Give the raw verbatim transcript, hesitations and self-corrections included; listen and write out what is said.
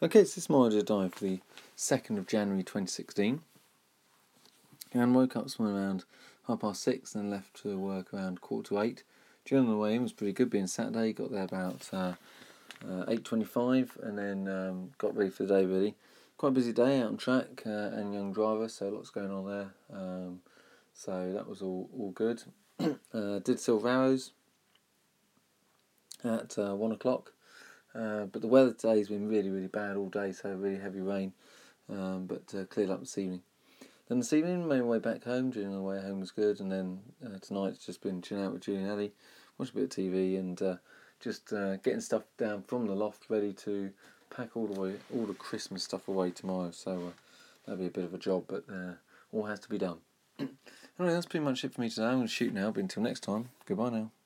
Okay, so this is my audio diary for the second of January twenty sixteen. And woke up this morning around half past six and left to work around quarter to eight. Journey on the way in was pretty good, being Saturday. Got there about uh, uh, eight twenty-five and then um, got ready for the day really. Quite a busy day out on track uh, and young driver, so lots going on there. Um, so that was all, all good. uh, did Silver Arrows at uh, one o'clock. Uh, but the weather today has been really, really bad all day, so really heavy rain, um, but uh, cleared up this evening. Then this evening, made my way back home. During the way home was good, and then uh, tonight's just been chilling out with Julie and Ellie, watch a bit of T V, and uh, just uh, getting stuff down from the loft, ready to pack all the way, all the Christmas stuff away tomorrow. So uh, that'll be a bit of a job, but uh, all has to be done. Anyway, that's pretty much it for me today. I'm going to shoot now, but until next time, goodbye now.